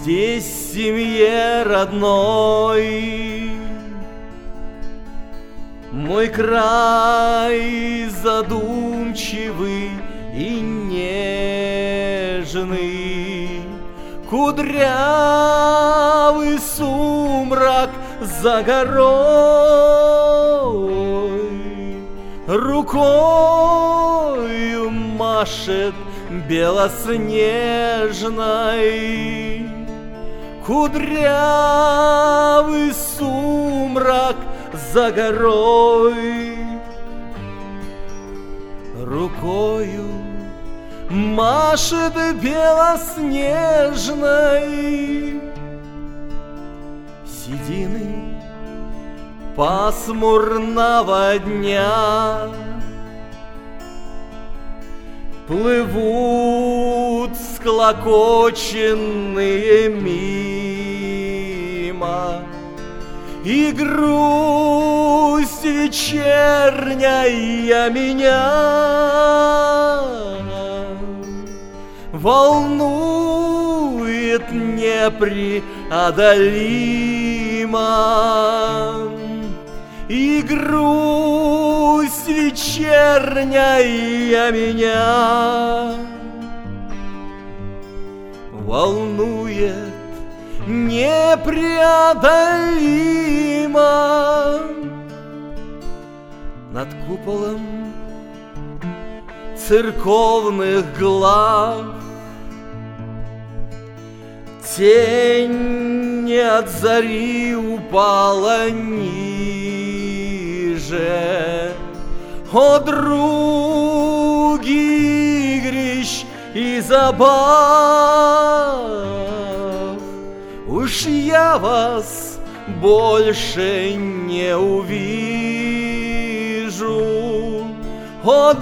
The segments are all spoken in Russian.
здесь, в семье родной. Мой край задумчивый и нежный, кудрявый сумрак за горой, рукою машет белоснежной. Кудрявый сумрак за горой, рукою машет белоснежной. Седины пасмурного дня плывут склокоченные мимо, и грусть вечерняя меня волнует непреодолимо, и грусть вечерняя меня волнует непреодолимо. Над куполом церковных глав тень от зари упала ниже. О, други игрищ и забав, уж я вас больше не увижу. О,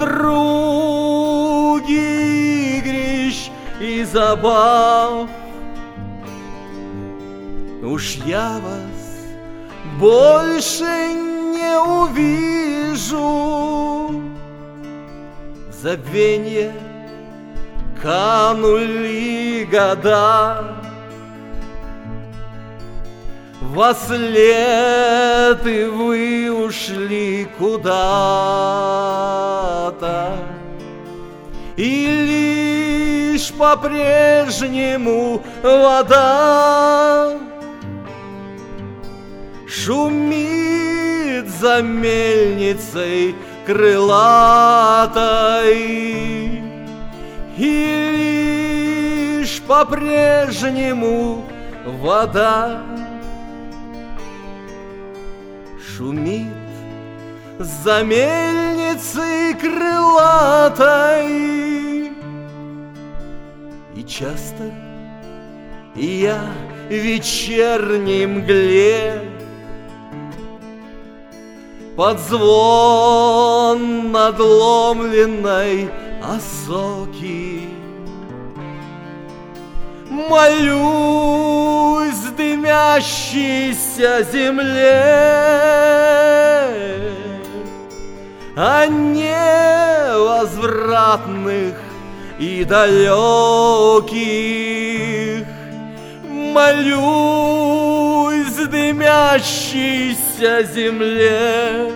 други игрищ и забав, уж я вас больше не увижу. Забвенье канули года, во след и вы ушли куда-то, и лишь по-прежнему вода шумит за мельницей крылатой, и лишь по-прежнему вода шумит за мельницей крылатой. И часто я в вечерней мгле под звон надломленной осоки молюсь дымящейся земле о невозвратных и далеких. Молюсь дымящейся земле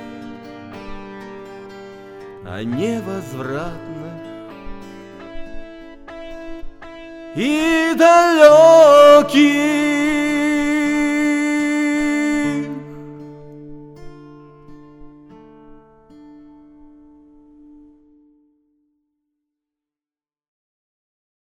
о невозвратных и далеких.